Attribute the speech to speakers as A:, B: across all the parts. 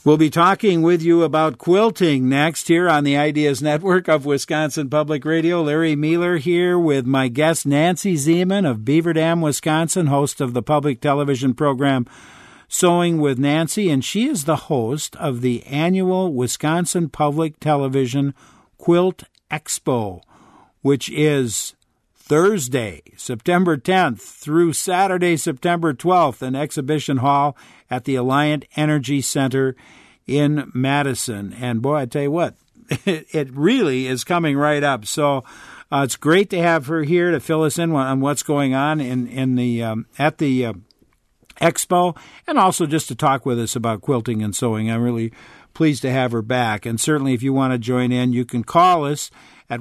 A: We'll be talking with you about quilting next here on the Ideas Network of Wisconsin Public Radio. Larry Mueller here with my guest Nancy Zeman of Beaver Dam, Wisconsin, host of the public television program Sewing with Nancy, and she is the host of the annual Wisconsin Public Television Quilt Expo, which is Thursday, September 10th through Saturday, September 12th, in Exhibition Hall at the Alliant Energy Center in Madison. And boy, I tell you what, it really is coming right up. So it's great to have her here to fill us in on what's going on in the at the expo, and also just to talk with us about quilting and sewing. I'm really pleased to have her back. And certainly if you want to join in, you can call us at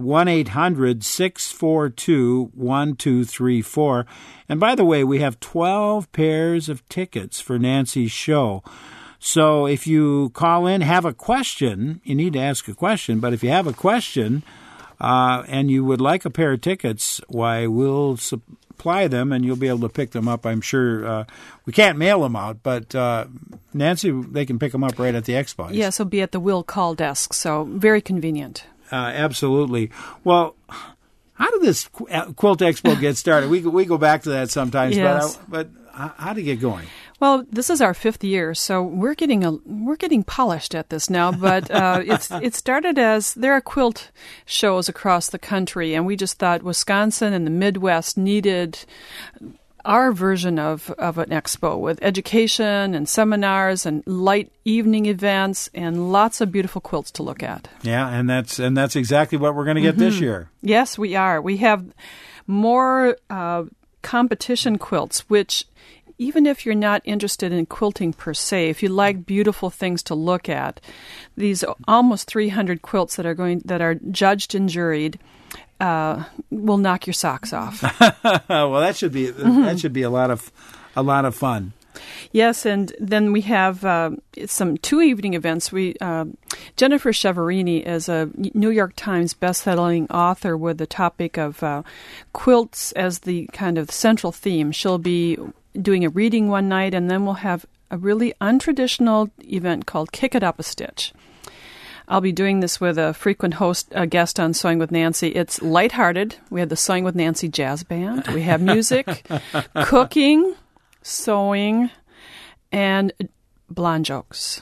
A: 1-800-642-1234. And by the way, we have 12 pairs of tickets for Nancy's show. So if you call in, have a question, you need to ask a question, but if you have a question and you would like a pair of tickets, why, we'll supply them and you'll be able to pick them up. I'm sure we can't mail them out, but Nancy, they can pick them up right at the expo.
B: Yes, it'll be at the will call desk, so very convenient.
A: Absolutely. Well, how did this Quilt Expo get started? We go back to that sometimes,
B: yes.
A: but how did it get going?
B: Well, this is our 5th year, so we're getting polished at this now. But it started as there are quilt shows across the country, and we just thought Wisconsin and the Midwest needed our version of an expo with education and seminars and light evening events and lots of beautiful quilts to look at.
A: Yeah, and that's exactly what we're going to get this year.
B: Yes, we are. We have more competition quilts, which even if you're not interested in quilting per se, if you like beautiful things to look at, these almost 300 quilts that are judged and juried will knock your socks off.
A: Well, that should be a lot of fun.
B: Yes, and then we have some 2 evening events. Jennifer Cheverini is a New York Times best-selling author with the topic of quilts as the kind of central theme. She'll be doing a reading one night, and then we'll have a really untraditional event called Kick It Up a Stitch. I'll be doing this with a frequent guest on Sewing with Nancy. It's lighthearted. We have the Sewing with Nancy Jazz Band. We have music, cooking, sewing, and blonde jokes.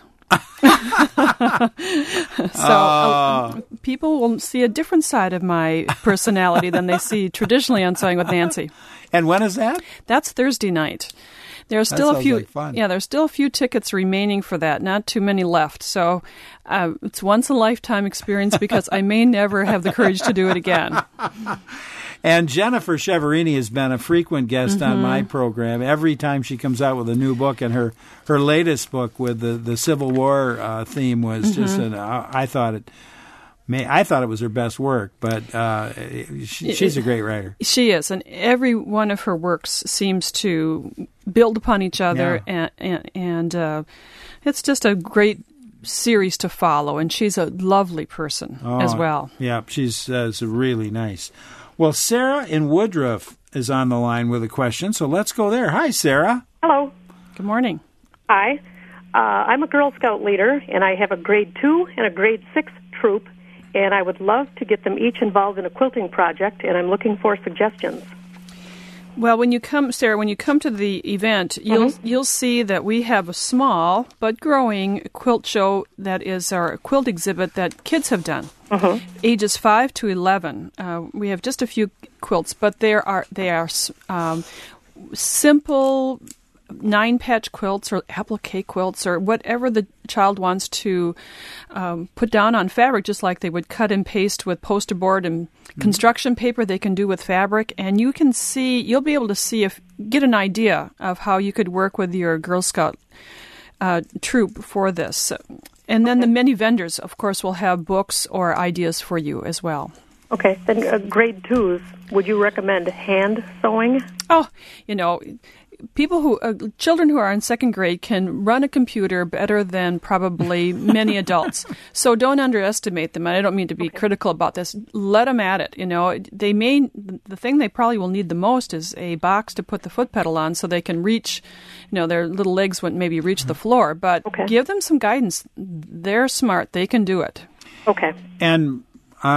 B: So people will see a different side of my personality than they see traditionally on Sewing with Nancy.
A: And when is that?
B: That's Thursday night. There's still a few.
A: Like fun.
B: Yeah, there's still a few tickets remaining for that. Not too many left. So it's once a lifetime experience because I may never have the courage to do it again.
A: And Jennifer Cheverini has been a frequent guest on my program. Every time she comes out with a new book, and her latest book with the Civil War theme was just I thought it was her best work, but she's a great writer. She
B: is, and every one of her works seems to build upon each other, and it's just a great series to follow, and she's a lovely person as well. Yeah,
A: she's really nice. Well, Sarah in Woodruff is on the line with a question, so let's go there. Hi, Sarah.
C: Hello.
B: Good morning.
C: Hi. I'm a Girl Scout leader, and I have a grade 2 and a grade 6 troop, and I would love to get them each involved in a quilting project, and I'm looking for suggestions.
B: Well, Sarah, when you come to the event, you'll see that we have a small but growing quilt show that is our quilt exhibit that kids have done, ages 5 to 11. We have just a few quilts, but they are simple 9-patch quilts or applique quilts or whatever the child wants to put down on fabric, just like they would cut and paste with poster board and construction paper. They can do with fabric, and you'll be able to get an idea of how you could work with your Girl Scout troop for this. And then the many vendors, of course, will have books or ideas for you as well.
C: Okay, then grade 2s, would you recommend hand sewing?
B: Oh, children who are in second grade can run a computer better than probably many adults. So don't underestimate them. And I don't mean to be critical about this. Let them at it. The thing they probably will need the most is a box to put the foot pedal on so they can reach, their little legs wouldn't maybe reach the floor. But give them some guidance. They're smart. They can do it.
C: Okay.
A: And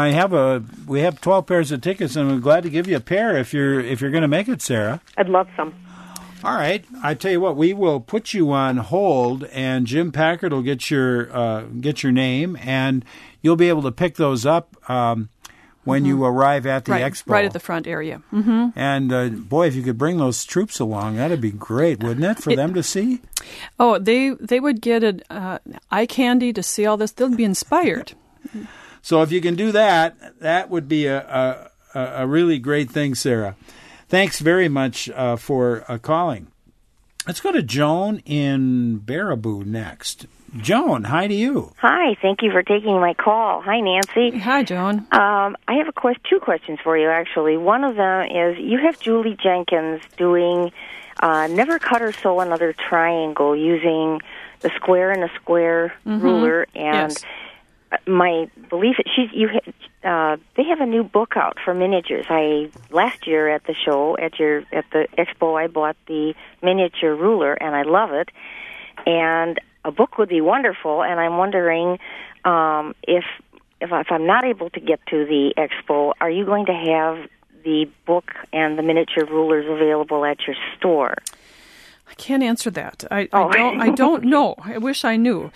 A: we have 12 pairs of tickets, and we're glad to give you a pair if you're going to make it, Sarah.
C: I'd love some.
A: All right. I tell you what, we will put you on hold, and Jim Packard will get your name, and you'll be able to pick those up when you arrive at the expo.
B: Right at the front area. Mm-hmm.
A: And, boy, if you could bring those troops along, that'd be great, wouldn't it, for them to see?
B: Oh, they would get eye candy to see all this. They'll be inspired.
A: So if you can do that, that would be a really great thing, Sarah. Thanks very much for calling. Let's go to Joan in Baraboo next. Joan, hi to you.
D: Hi, thank you for taking my call. Hi, Nancy.
B: Hi, Joan.
D: I have two questions for you, actually. One of them is you have Julie Jenkins doing Never Cut or Sew Another Triangle using the square and a square ruler, and my belief is they have a new book out for miniatures. Last year at the show at the expo, I bought the miniature ruler, and I love it. And a book would be wonderful. And I'm wondering if I'm not able to get to the expo, are you going to have the book and the miniature rulers available at your store?
B: I can't answer that. I don't know. I wish I knew.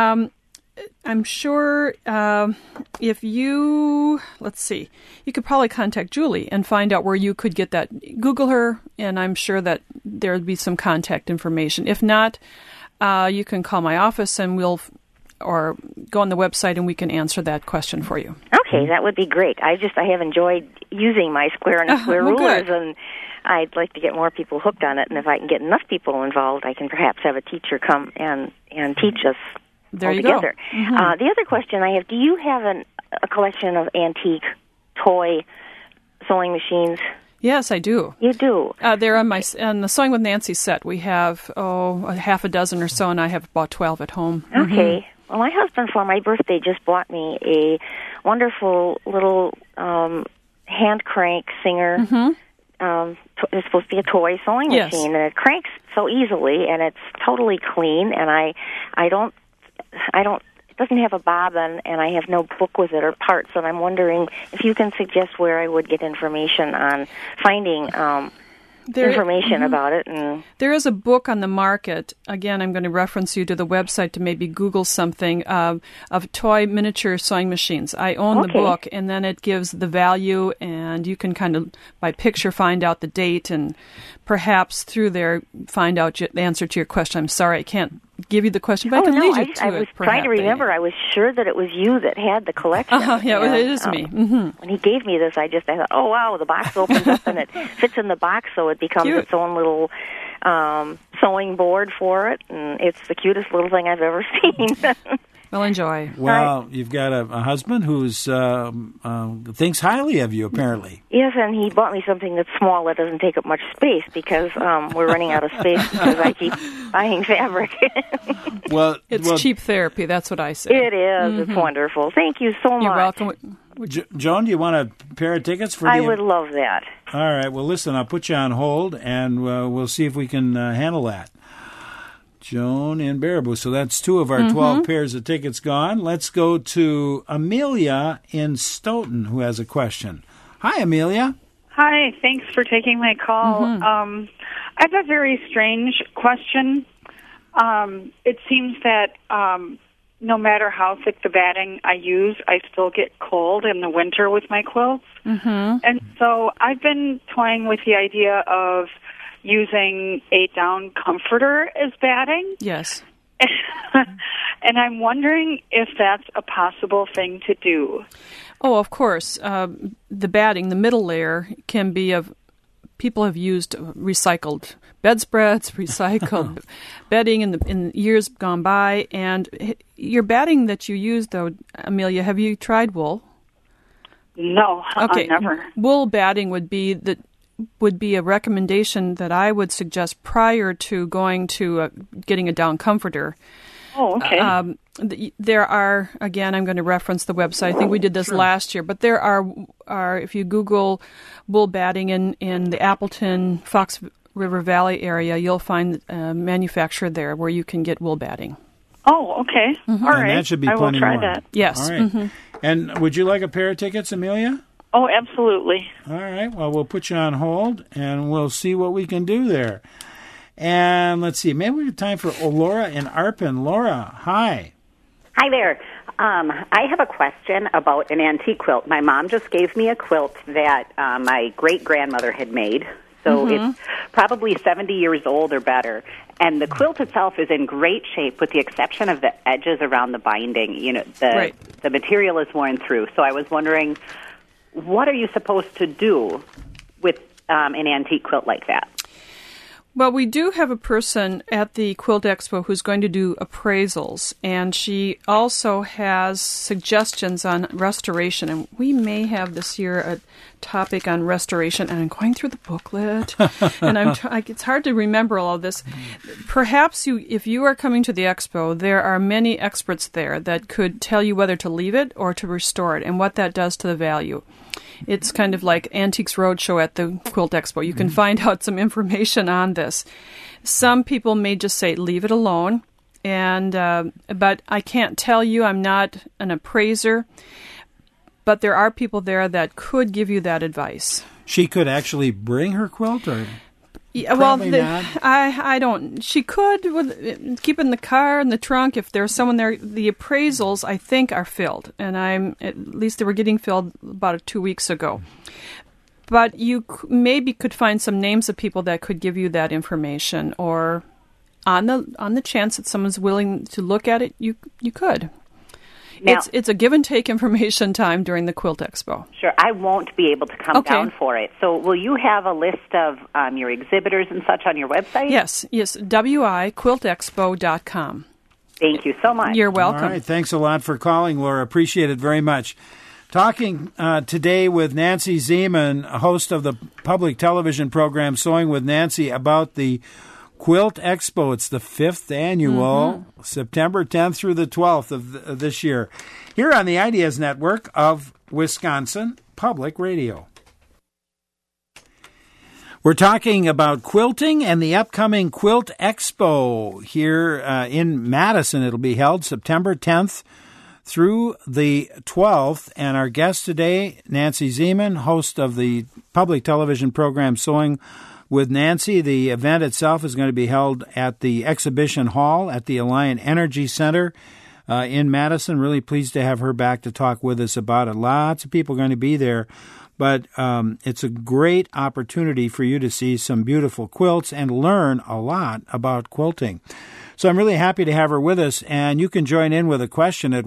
B: I'm sure if you could probably contact Julie and find out where you could get that. Google her, and I'm sure that there would be some contact information. If not, you can call my office and or go on the website and we can answer that question for you.
D: Okay, that would be great. I have enjoyed using my square and square rulers, and I'd like to get more people hooked on it. And if I can get enough people involved, I can perhaps have a teacher come and teach us.
B: There you
D: altogether.
B: go. Mm-hmm.
D: The other question I have, do you have a collection of antique toy sewing machines?
B: Yes, I do.
D: You do?
B: They're on the Sewing with Nancy set. We have, a half a dozen or so, and I have about 12 at home.
D: Okay.
B: Mm-hmm.
D: Well, my husband, for my birthday, just bought me a wonderful little hand crank Singer.
B: Mm-hmm.
D: It's supposed to be a toy sewing machine, and it cranks so easily, and it's totally clean, and I don't, it doesn't have a bobbin, and I have no book with it or parts, and I'm wondering if you can suggest where I would get information on finding information about it. And
B: there is a book on the market. Again, I'm going to reference you to the website to maybe Google something of toy miniature sewing machines. I own the book, and then it gives the value, and you can kind of, by picture, find out the date, and perhaps through there find out the answer to your question. I'm sorry, I can't give you the question, but I can lead you to it.
D: I was trying to remember. I was sure that it was you that had the collection.
B: Yeah, it is me. Mm-hmm.
D: When he gave me this, I thought, oh, wow, the box opens up and it fits in the box, so it becomes its own little sewing board for it, and it's the cutest little thing I've ever seen.
B: Well, enjoy.
A: Well, you've got a husband who's thinks highly of you, apparently.
D: Yes, and he bought me something that's small that doesn't take up much space because we're running out of space because I keep buying fabric.
B: It's cheap therapy. That's what I say.
D: It is. Mm-hmm. It's wonderful. Thank you so much.
B: You're welcome.
A: Joan, do you want a pair of tickets for
D: I would love that.
A: All right. Well, listen, I'll put you on hold, and we'll see if we can handle that. Joan in Baraboo. So that's 2 of our 12 pairs of tickets gone. Let's go to Amelia in Stoughton, who has a question. Hi, Amelia.
E: Hi. Thanks for taking my call. I have a very strange question. It seems that no matter how thick the batting I use, I still get cold in the winter with my quilts. Mm-hmm. And so I've been toying with the idea of using a down comforter as batting.
B: Yes.
E: And I'm wondering if that's a possible thing to do.
B: Oh, of course. The batting, the middle layer, can be people have used recycled bedspreads, recycled bedding in years gone by. And your batting that you use, though, Amelia, have you tried wool?
E: No,
B: okay.
E: Never.
B: Wool batting would be would be a recommendation that I would suggest prior to going to getting a down comforter.
E: Oh, okay.
B: There are, again, I'm going to reference the website. I think we did this last year, but there are if you Google wool batting in the Appleton, Fox River Valley area, you'll find a manufacturer there where you can get wool batting.
E: Oh, okay.
B: Mm-hmm.
E: All right.
A: And that should be
E: I will
A: plenty
E: try
A: more.
E: that.
B: Yes.
A: All right.
B: Mm-hmm.
A: And would you like a pair of tickets, Amelia?
E: Oh, absolutely.
A: All right. Well, we'll put you on hold, and we'll see what we can do there. And let's see. Maybe we have time for Laura in Arpin. Laura, hi.
F: Hi there. I have a question about an antique quilt. My mom just gave me a quilt that my great-grandmother had made. So it's probably 70 years old or better. And the quilt itself is in great shape with the exception of the edges around the binding. You know, the material is worn through. So I was wondering, what are you supposed to do with an antique quilt like that?
B: Well, we do have a person at the Quilt Expo who's going to do appraisals, and she also has suggestions on restoration. And we may have this year a topic on restoration, and I'm going through the booklet, and it's hard to remember all of this. Perhaps if you are coming to the expo, there are many experts there that could tell you whether to leave it or to restore it and what that does to the value. It's kind of like Antiques Roadshow at the Quilt Expo. You can find out some information on this. Some people may just say, leave it alone. But I can't tell you. I'm not an appraiser. But there are people there that could give you that advice.
A: She could actually bring her quilt, or
B: yeah,
A: probably not?
B: I don't. She could keep it in the car, in the trunk, if there's someone there. The appraisals, I think, are filled, and at least they were getting filled about 2 weeks ago. But you maybe could find some names of people that could give you that information, or on the chance that someone's willing to look at it, you could. Now, it's a give and take information time during the Quilt Expo.
F: Sure, I won't be able to come down for it. So will you have a list of your exhibitors and such on your website?
B: Yes, wiquiltexpo.com.
F: Thank you so much.
B: You're welcome.
A: All right, thanks a lot for calling, Laura. Appreciate it very much. Talking today with Nancy Zeman, host of the public television program Sewing with Nancy, about the Quilt Expo. It's the 5th annual, September 10th through the 12th of this year, here on the Ideas Network of Wisconsin Public Radio. We're talking about quilting and the upcoming Quilt Expo here in Madison. It'll be held September 10th through the 12th. And our guest today, Nancy Zeman, host of the public television program Sewing with Nancy. The event itself is going to be held at the Exhibition Hall at the Alliant Energy Center in Madison. Really pleased to have her back to talk with us about it. Lots of people are going to be there, but it's a great opportunity for you to see some beautiful quilts and learn a lot about quilting. So I'm really happy to have her with us, and you can join in with a question at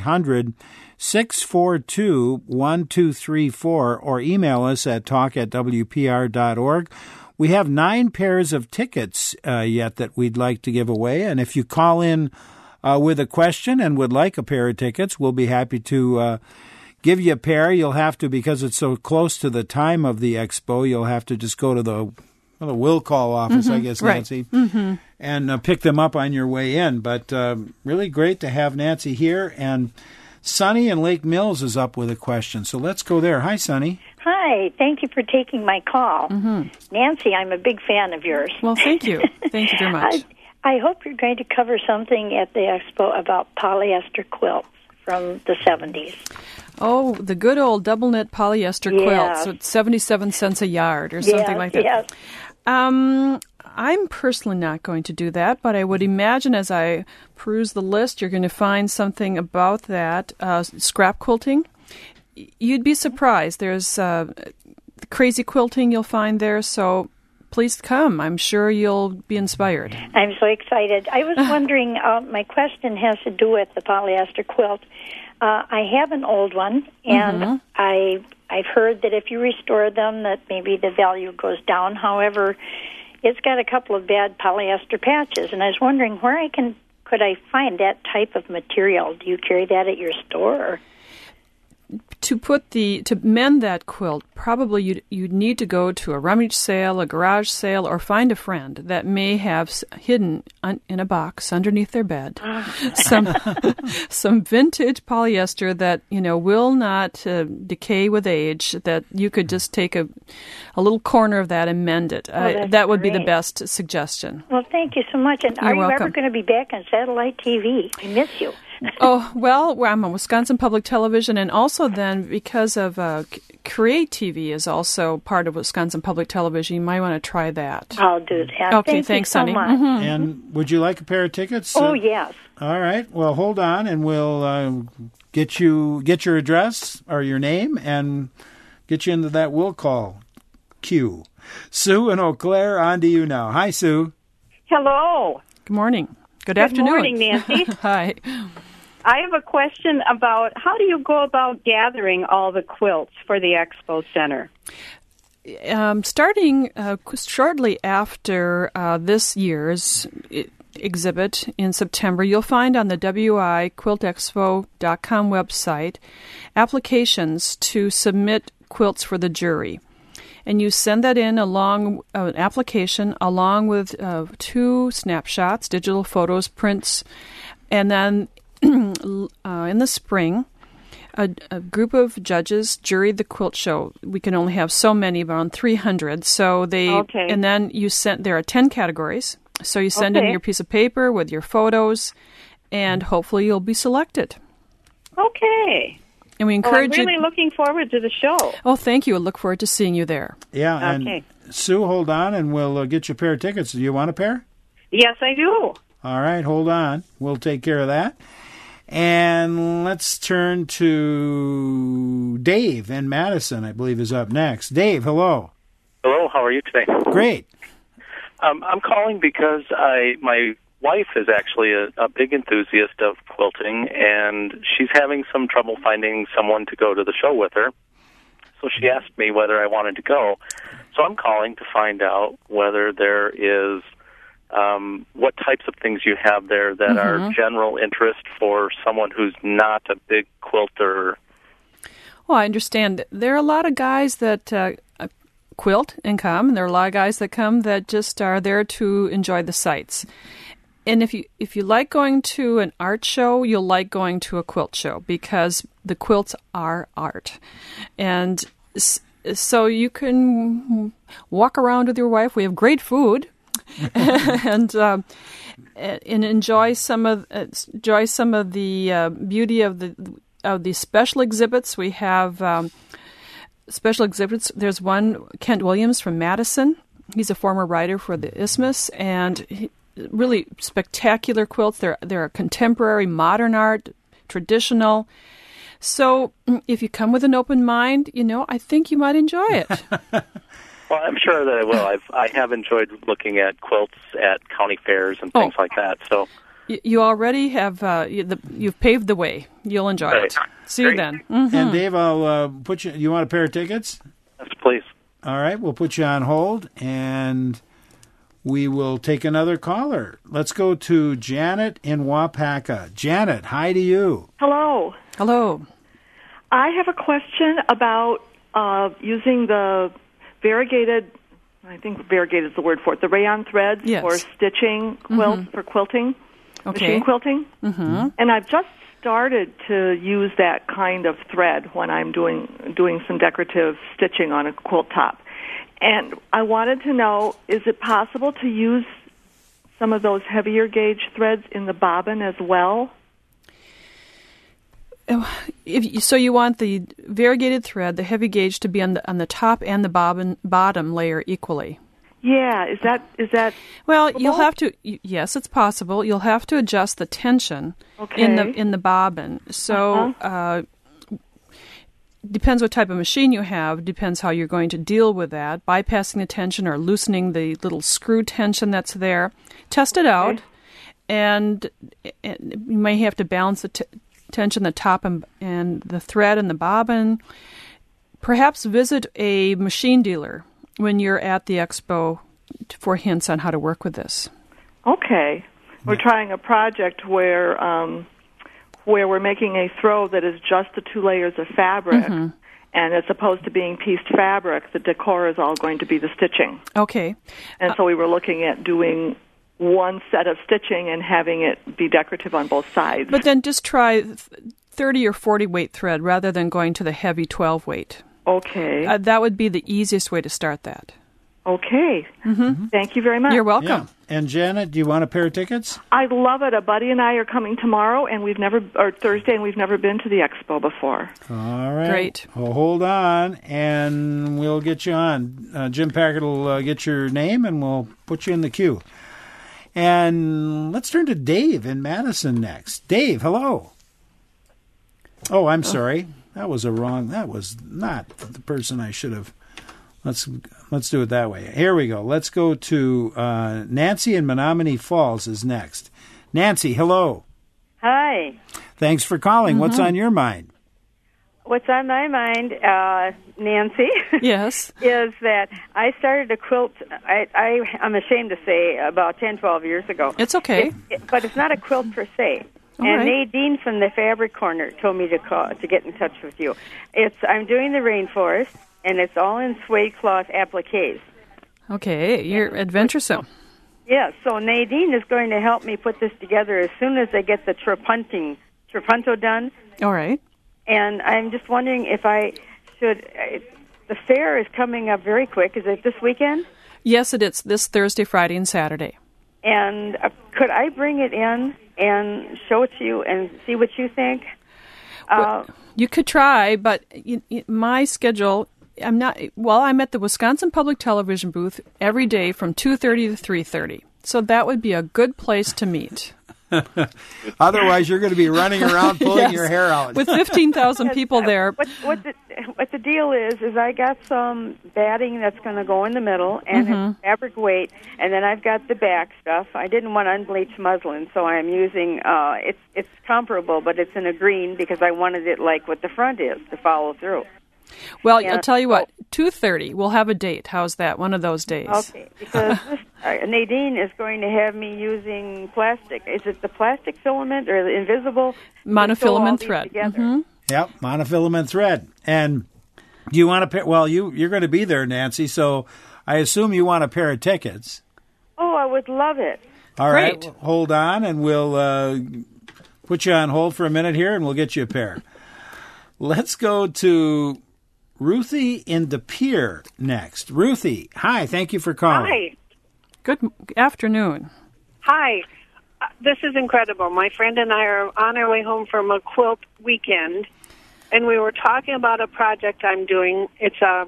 A: 1-800-642-1234 or email us at talk@wpr.org. We have 9 pairs of tickets yet that we'd like to give away, and if you call in with a question and would like a pair of tickets, we'll be happy to give you a pair. You'll have to, because it's so close to the time of the expo, you'll have to just go to the will call office, I guess, Nancy, and pick them up on your way in. But really great to have Nancy here. And Sunny in Lake Mills is up with a question, so let's go there. Hi, Sunny.
G: Hi, thank you for taking my call. Nancy, I'm a big fan of yours.
B: Well, thank you. Thank you very much.
G: I hope you're going to cover something at the expo about polyester quilts from the 70s.
B: Oh, the good old double knit polyester quilts with 77 cents a yard or something like that.
G: Yes.
B: I'm personally not going to do that, but I would imagine as I peruse the list, you're going to find something about that. Scrap quilting. You'd be surprised. There's crazy quilting you'll find there, so please come. I'm sure you'll be inspired.
G: I'm so excited. I was wondering, my question has to do with the polyester quilt. I have an old one, and I've heard that if you restore them, that maybe the value goes down. However, it's got a couple of bad polyester patches, and I was wondering where could I find that type of material? Do you carry that at your store? Or?
B: to mend that quilt, probably you'd need to go to a rummage sale, a garage sale, or find a friend that may have hidden in a box underneath their bed some vintage polyester that will not decay with age. That you could just take a little corner of that and mend it. That would be the best suggestion.
G: Well, thank you so much. And are you ever going to be back on satellite TV? I miss you.
B: Oh, well, I'm on Wisconsin Public Television, and also then because of Create TV is also part of Wisconsin Public Television, you might want to try that.
G: I'll do that.
B: Okay, thanks,
G: so
B: honey.
G: Much.
B: Mm-hmm.
A: And would you like a pair of tickets?
G: Oh, yes.
A: All right. Well, hold on, and we'll get your address or your name and get you into that will call queue. Sue and Eau Claire, on to you now. Hi, Sue.
H: Hello.
B: Good morning. Good afternoon.
H: Good morning, Nancy.
B: Hi.
H: I have a question about how do you go about gathering all the quilts for the Expo Center?
B: Starting shortly after this year's exhibit in September, you'll find on the WIQuiltExpo.com website applications to submit quilts for the jury. And you send that in along an application along with 2 snapshots, digital photos, prints, and then in the spring, a group of judges juried the quilt show. We can only have so many, around 300. So and then you send. There are 10 categories. So you send in your piece of paper with your photos, and hopefully you'll be selected.
H: Okay.
B: And we encourage
H: I'm really looking forward to the show.
B: Oh, thank you. I look forward to seeing you there.
A: Yeah. And Sue, hold on, and we'll get you a pair of tickets. Do you want a pair?
H: Yes, I do.
A: All right, hold on. We'll take care of that. And let's turn to Dave in Madison, I believe, is up next. Dave, hello.
I: Hello, how are you today?
A: Great.
I: I'm calling because my wife is actually a big enthusiast of quilting, and she's having some trouble finding someone to go to the show with her. So she asked me whether I wanted to go. So I'm calling to find out whether there is what types of things you have there that are general interest for someone who's not a big quilter.
B: Well, I understand. There are a lot of guys that quilt and come, and there are a lot of guys that come that just are there to enjoy the sights. And if you like going to an art show, you'll like going to a quilt show because the quilts are art. And so you can walk around with your wife. We have great food. and enjoy some of the beauty of the special exhibits. We have special exhibits. There's one, Kent Williams from Madison. He's a former writer for the Isthmus, and really spectacular quilts. They're contemporary, modern art, traditional. So if you come with an open mind, I think you might enjoy it.
I: Well, I'm sure that I will. I have enjoyed looking at quilts at county fairs and things like that. So
B: you already have you've paved the way. You'll enjoy it. See you then. Mm-hmm.
A: And Dave, I'll put you. You want a pair of tickets?
I: Yes, please.
A: All right, we'll put you on hold, and we will take another caller. Let's go to Janet in Wapaka. Janet, hi to you.
J: Hello.
B: Hello.
J: I have a question about using the variegated, I think variegated is the word for it, the rayon threads for stitching quilts, for quilting, machine quilting. Mm-hmm. And I've just started to use that kind of thread when I'm doing some decorative stitching on a quilt top. And I wanted to know, is it possible to use some of those heavier gauge threads in the bobbin as well?
B: So you want the variegated thread, the heavy gauge, to be on the top and the bottom layer equally.
J: Yeah, is that
B: well?
J: possible?
B: You'll have to. Yes, it's possible. You'll have to adjust the tension in the bobbin. So depends what type of machine you have. Depends how you're going to deal with that. Bypassing the tension or loosening the little screw tension that's there. Test it out, and you may have to balance the tension, the top and the thread and the bobbin. Perhaps visit a machine dealer when you're at the expo for hints on how to work with this.
J: Okay. We're trying a project where where we're making a throw that is just the 2 layers of fabric. Mm-hmm. And as opposed to being pieced fabric, the decor is all going to be the stitching.
B: Okay.
J: And so we were looking at doing one set of stitching and having it be decorative on both sides.
B: But then just try 30 or 40 weight thread rather than going to the heavy 12 weight.
J: Okay.
B: That would be the easiest way to start that.
J: Okay. Mm-hmm. Thank you very much.
B: You're welcome.
A: Yeah. And Janet, do you want a pair of tickets?
J: I'd love it. A buddy and I are coming tomorrow, and Thursday, and we've never been to the expo before.
A: All right.
B: Great.
A: Well, hold on, and we'll get you on. Jim Packard will get your name, and we'll put you in the queue. And let's turn to Dave in Madison next. Dave, hello. Oh, I'm sorry. That was not the person I should have. Let's do it that way. Here we go. Let's go to Nancy in Menominee Falls is next. Nancy, hello.
K: Hi.
A: Thanks for calling.
B: Mm-hmm.
A: What's on your mind?
K: What's on my mind, Nancy?
B: Yes.
K: Is that I started a quilt, I'm ashamed to say, about 10, 12 years ago.
B: It's okay.
K: But it's not a quilt per se.
B: All
K: and
B: right.
K: Nadine from the Fabric Corner told me to get in touch with you. I'm doing the rainforest, and it's all in suede cloth appliques.
B: Okay, you're adventuresome.
K: Yes, so Nadine is going to help me put this together as soon as I get the trapunto done.
B: All right.
K: And I'm just wondering if I should... the fair is coming up very quick. Is it this weekend?
B: Yes, it is. This Thursday, Friday, and Saturday.
K: And could I bring it in and show it to you and see what you think?
B: Well, you could try, but my schedule... I'm at the Wisconsin Public Television booth every day from 2:30 to 3:30. So that would be a good place to meet.
A: Otherwise, you're going to be running around pulling
B: Yes.
A: your hair out.
B: With 15,000 people there.
K: What the deal is I got some batting that's going to go in the middle, and it's fabric weight, and then I've got the back stuff. I didn't want unbleached muslin, so I'm using, it's comparable, but it's in a green because I wanted it like what the front is to follow through.
B: Well, I'll tell you what, 2:30, we'll have a date. How's that? One of those days.
K: Okay, because Nadine is going to have me using plastic. Is it the plastic filament or the invisible?
B: Monofilament thread.
A: Yep, monofilament thread. And do you want a pair? Well, you're going to be there, Nancy, so I assume you want a pair of tickets.
K: Oh, I would love it.
A: All
B: Great.
A: right, hold on, and we'll put you on hold for a minute here, and we'll get you a pair. Let's go to Ruthie in De Pere next. Ruthie, hi, thank you for calling.
L: Hi.
B: Good afternoon.
L: Hi. This is incredible. My friend and I are on our way home from a quilt weekend, and we were talking about a project I'm doing. It's a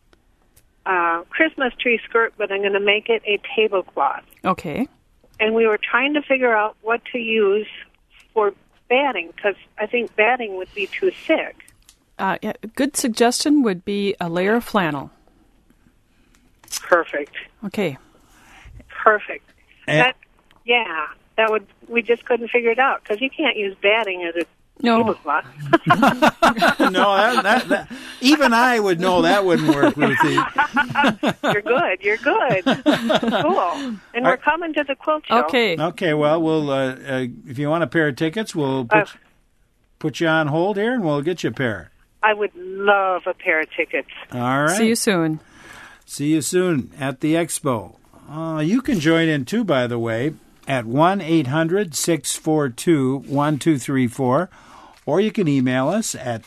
L: Christmas tree skirt, but I'm going to make it a tablecloth.
B: Okay.
L: And we were trying to figure out what to use for batting, because I think batting would be too thick.
B: A good suggestion would be a layer of flannel.
L: Perfect.
B: Okay.
L: Perfect. That would. We just couldn't figure it out because you can't use batting as a tablecloth.
A: No, that even I would know that wouldn't work, Ruthie.
L: You're good. Cool. And we're coming to the quilt show.
A: Okay. Well, we'll if you want a pair of tickets, we'll put you on hold here, and we'll get you a pair.
L: I would love a pair of tickets.
A: All right.
B: See you soon.
A: See you soon at the expo. You can join in, too, by the way, at 1-800-642-1234, or you can email us at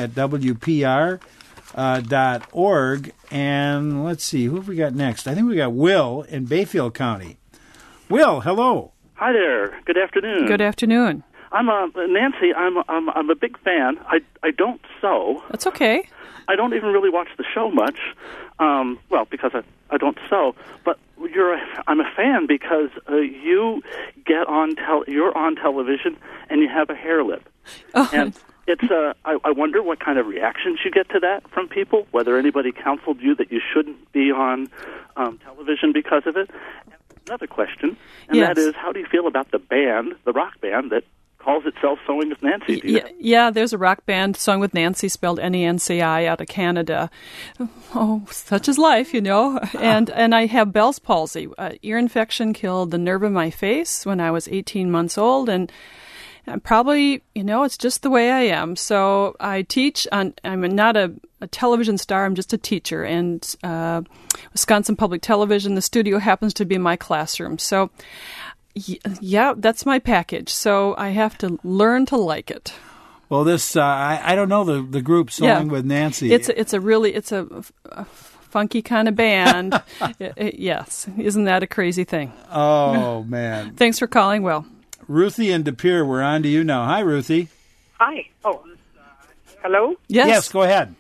A: talk@wpr.org. And let's see, who have we got next? I think we got Will in Bayfield County. Will, hello.
M: Hi there. Good afternoon.
B: Good afternoon.
M: I'm Nancy. I'm a big fan. I don't sew.
B: That's okay.
M: I don't even really watch the show much. Because I don't sew. But I'm a fan because you get on you're on television and you have a hair lip.
B: Oh.
M: And it's I wonder what kind of reactions you get to that from people. Whether anybody counseled you that you shouldn't be on television because of it. Another question, and that is, how do you feel about the rock band that calls itself Sewing with Nancy?
B: Yeah, there's a rock band, Sewing with Nancy, spelled Nanci, out of Canada. Oh, such is life, you know. And I have Bell's palsy. Ear infection killed the nerve of my face when I was 18 months old, and Probably, it's just the way I am. So I teach. I'm not a television star. I'm just a teacher. And Wisconsin Public Television, the studio happens to be my classroom. So, yeah, that's my package. So I have to learn to like it.
A: Well, this I don't know the group Sewing with Nancy.
B: It's a funky kind of band. Yes, isn't that a crazy thing?
A: Oh man!
B: Thanks for calling, Will.
A: Ruthie and De Pere, we're on to you now. Hi, Ruthie.
L: Hi. Oh, hello?
A: Yes, go ahead.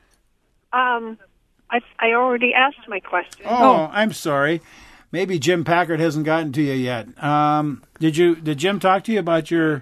L: I already asked my question.
A: Oh, I'm sorry. Maybe Jim Packard hasn't gotten to you yet. Did Jim talk to you about your...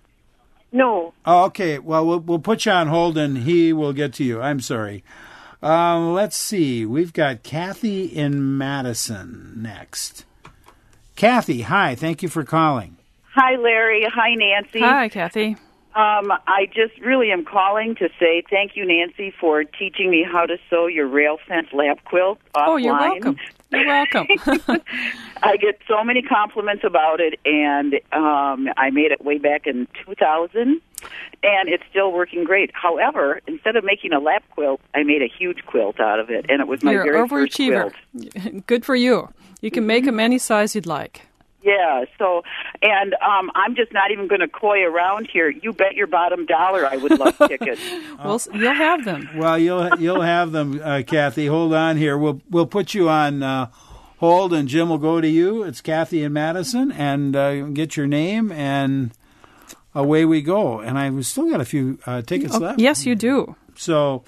L: No.
A: Oh, okay. Well, we'll put you on hold, and he will get to you. I'm sorry. Let's see. We've got Kathy in Madison next. Kathy, hi. Thank you for calling.
N: Hi, Larry. Hi, Nancy.
B: Hi, Kathy.
N: I just really am calling to say thank you, Nancy, for teaching me how to sew your rail fence lap quilt offline.
B: Oh, you're welcome. You're welcome.
N: I get so many compliments about it, and I made it way back in 2000, and it's still working great. However, instead of making a lap quilt, I made a huge quilt out of it, and it was my very first quilt.
B: Good for you. You can make them any size you'd like.
N: Yeah, so, and I'm just not even going to coy around here. You bet your bottom dollar I would love tickets.
B: Well, you'll have them.
A: Well, you'll have them, Kathy. Hold on here. We'll put you on hold, and Jim will go to you. It's Kathy in Madison, and get your name, and away we go. And I've still got a few tickets left.
B: Yes, you do.
A: So,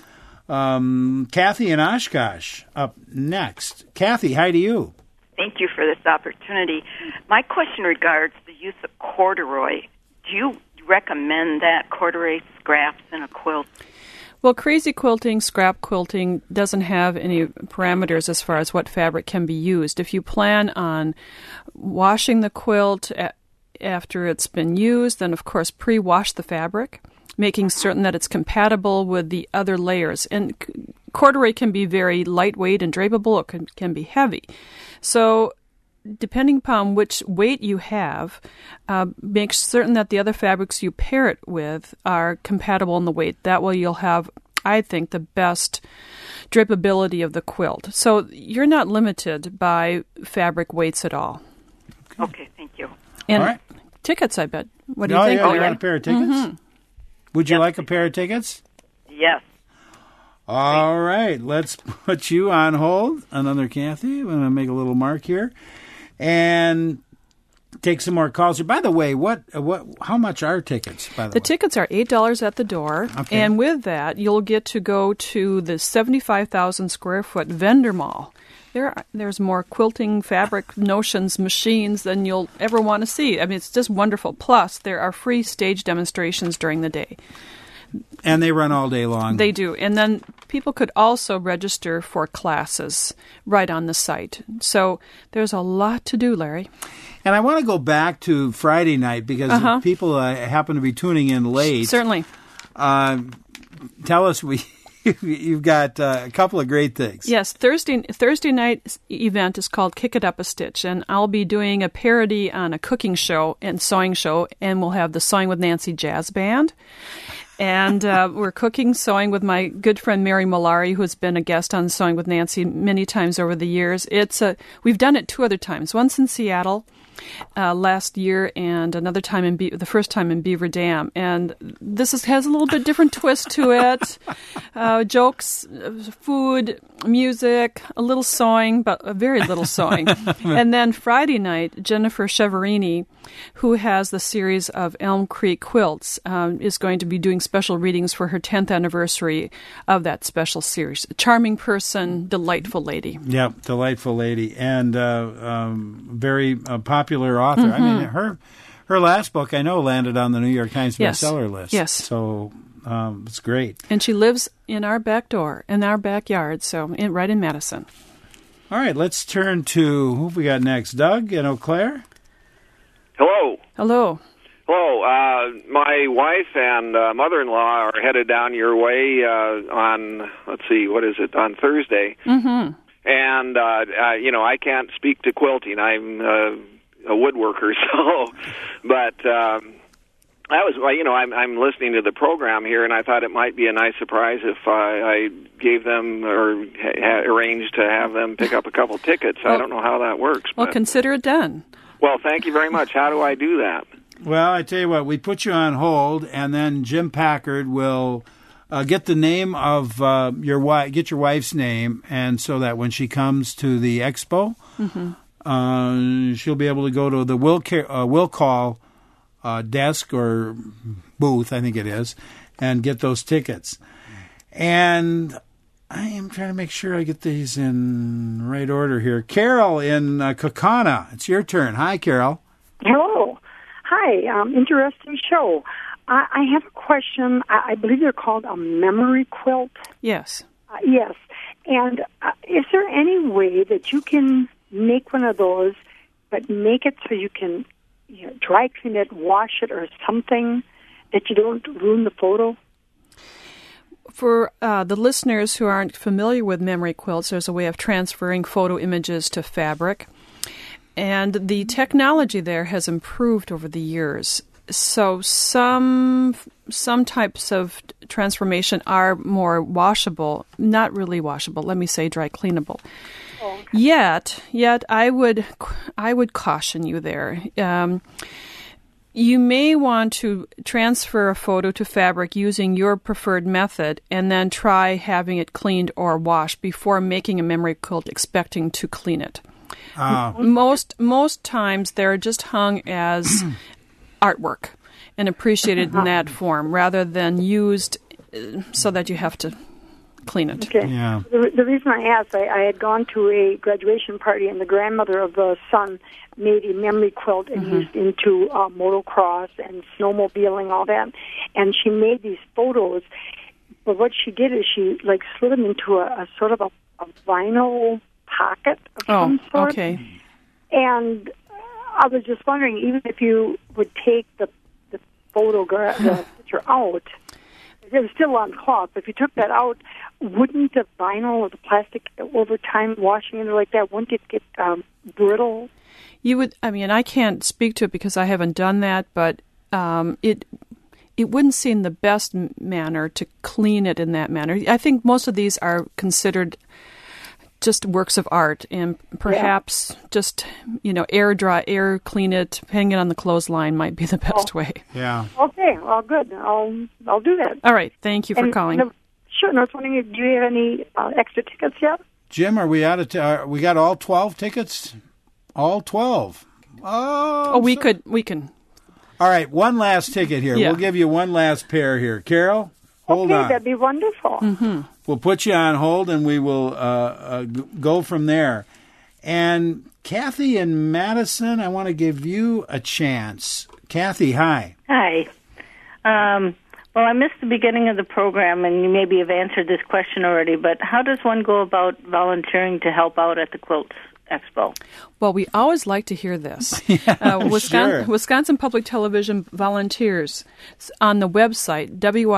A: Kathy in Oshkosh up next. Kathy, hi to you.
O: Thank you for this opportunity. My question regards the use of corduroy. Do you recommend that, corduroy scraps in a quilt?
B: Well, crazy quilting, scrap quilting doesn't have any parameters as far as what fabric can be used. If you plan on washing the quilt after it's been used, then of course pre-wash the fabric, making certain that it's compatible with the other layers. And corduroy can be very lightweight and drapable, or can be heavy. So depending upon which weight you have, make certain that the other fabrics you pair it with are compatible in the weight. That way you'll have, I think, the best drapability of the quilt. So you're not limited by fabric weights at all.
O: Okay, thank you.
B: And
A: all right.
B: Tickets, I bet. What do you think?
A: Yeah, you got a pair of tickets?
B: Mm-hmm.
A: Would you like a pair of tickets?
O: Yes.
A: All right, let's put you on hold. Another Kathy. I'm going to make a little mark here and take some more calls. By the way, how much are tickets, by the way?
B: The tickets are $8 at the door,
A: okay.
B: And with that, you'll get to go to the 75,000 square foot vendor mall. There's more quilting, fabric, notions, machines than you'll ever want to see. I mean, it's just wonderful. Plus, there are free stage demonstrations during the day.
A: And they run all day long.
B: They do. And then people could also register for classes right on the site. So there's a lot to do, Larry.
A: And I want to go back to Friday night because people happen to be tuning in late.
B: Certainly.
A: Tell us, you've got a couple of great things.
B: Yes, Thursday night event is called Kick It Up a Stitch, and I'll be doing a parody on a cooking show and sewing show, and we'll have the Sewing with Nancy Jazz Band. And we're sewing with my good friend Mary Malari, who has been a guest on Sewing with Nancy many times over the years. We've done it 2 other times. Once in Seattle last year, and another time the first time in Beaver Dam. And this has a little bit different twist to it. Jokes, food, music, a little sewing, but a very little sewing. And then Friday night, Jennifer Cheverini, who has the series of Elm Creek Quilts, is going to be doing special readings for her 10th anniversary of that special series. A charming person, delightful lady.
A: Yeah, delightful lady, and very popular author. Mm-hmm. I mean, her last book, I know, landed on the New York Times bestseller list.
B: Yes.
A: So it's great.
B: And she lives in our back door, in our backyard, right in Madison.
A: All right, let's turn to who we got next. Doug in Eau Claire.
P: Hello.
B: Hello.
P: Hello. My wife and mother-in-law are headed down your way on, on Thursday.
B: Mm-hmm.
P: And, I can't speak to quilting. I'm a woodworker, but That was, I'm listening to the program here, and I thought it might be a nice surprise if I gave them or arranged to have them pick up a couple tickets. I don't know how that works.
B: Well, consider it done.
P: Well, thank you very much. How do I do that?
A: Well, I tell you what, we put you on hold, and then Jim Packard will get the name of your wife, get your wife's name, and so that when she comes to the expo, she'll be able to go to the will call desk or booth, I think it is, and get those tickets. And I am trying to make sure I get these in right order here. Carol in Kaukauna, it's your turn. Hi, Carol.
Q: Hello. Hi. Interesting show. I have a question. I believe they're called a memory quilt.
B: Yes.
Q: Yes. And is there any way that you can make one of those, but make it so you can dry clean it, wash it, or something that you don't ruin the photo?
B: For the listeners who aren't familiar with memory quilts, there's a way of transferring photo images to fabric. And the technology there has improved over the years. So some types of transformation are more washable, not really washable, let me say dry cleanable. Oh, okay. Yet I would caution you there. You may want to transfer a photo to fabric using your preferred method and then try having it cleaned or washed before making a memory quilt expecting to clean it. Most times they're just hung as artwork and appreciated in that form rather than used so that you have to clean it.
Q: Okay.
A: Yeah.
Q: The reason I asked, I had gone to a graduation party and the grandmother of the son made a memory quilt and used into motocross and snowmobiling, all that. And she made these photos, but what she did is she slid them into a sort of a vinyl pocket of some sort.
B: Okay.
Q: And I was just wondering, even if you would take the photograph, the picture out, it was still on cloth. If you took that out, wouldn't the vinyl or the plastic over time washing it like that, wouldn't it get brittle?
B: You would. I mean, I can't speak to it because I haven't done that, but it wouldn't seem the best manner to clean it in that manner. I think most of these are considered just works of art, and perhaps just air clean it, hang it on the clothesline might be the best way.
A: Yeah.
Q: Okay. Well, good. I'll do that.
B: All right. Thank you for calling.
Q: Sure. And I was wondering, do you have any extra tickets yet?
A: Jim, are we out of? We got all 12 tickets. All 12. Oh,
B: we can.
A: All right. One last ticket here. Yeah. We'll give you one last pair here, Carol. Hold on.
Q: That'd be wonderful.
B: Mm-hmm.
A: We'll put you on hold, and we will go from there. And Kathy in Madison, I want to give you a chance. Kathy, hi.
R: Hi. Well, I missed the beginning of the program, and you maybe have answered this question already, but how does one go about volunteering to help out at the Quilts Expo?
B: Well, we always like to hear this. Wisconsin Public Television volunteers on the website,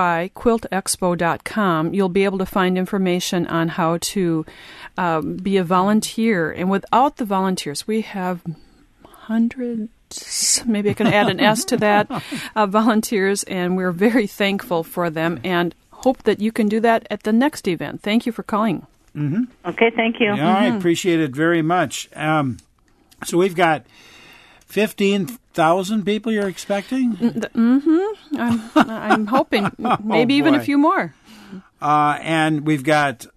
B: wiquiltexpo.com. You'll be able to find information on how to be a volunteer. And without the volunteers, we have hundreds, maybe I can add an S to that, volunteers, and we're very thankful for them and hope that you can do that at the next event. Thank you for calling.
A: Mm-hmm.
R: Okay, thank you.
A: Yeah, I appreciate it very much. So we've got 15,000 people you're expecting?
B: I'm hoping. Maybe even a few more.
A: And we've got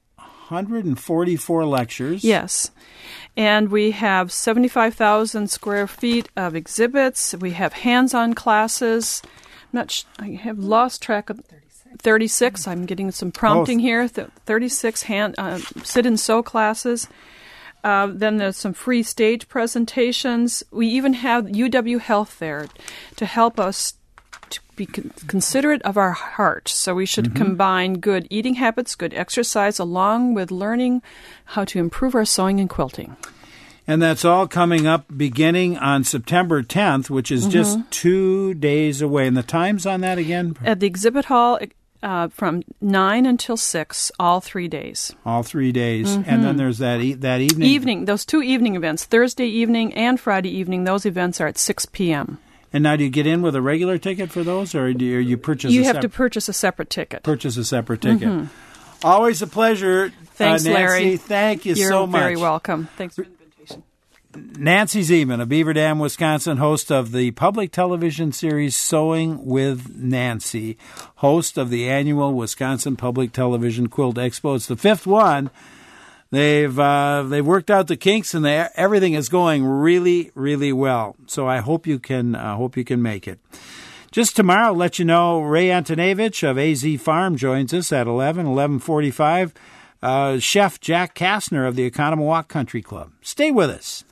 A: 144 lectures.
B: Yes. And we have 75,000 square feet of exhibits. We have hands-on classes. I have lost track of 36. I'm getting some prompting here. 36 sit and sew classes. Then there's some free stage presentations. We even have UW Health there to help us to be considerate of our heart. So we should combine good eating habits, good exercise, along with learning how to improve our sewing and quilting.
A: And that's all coming up beginning on September 10th, which is just 2 days away. And the time's on that again?
B: At the exhibit hall from 9 until 6, all 3 days.
A: All 3 days. And then there's that evening.
B: Those 2 evening events, Thursday evening and Friday evening, those events are at 6 p.m.
A: And now do you get in with a regular ticket for those, or do you purchase
B: You have to purchase a separate ticket.
A: Purchase a separate ticket. Mm-hmm. Always a pleasure.
B: Thanks,
A: Nancy.
B: Larry.
A: Thank you
B: You're
A: so much.
B: You're very welcome. Thanks for the invitation.
A: Nancy Zieman of Beaver Dam, Wisconsin, host of the public television series Sewing with Nancy, host of the annual Wisconsin Public Television Quilt Expo. It's the 5th one. They've worked out the kinks, and everything is going really, really well. So I hope you can make it. Just tomorrow, I'll let you know Ray Antonevich of AZ Farm joins us at 11:45. Chef Jack Kastner of the Economowoc Country Club. Stay with us.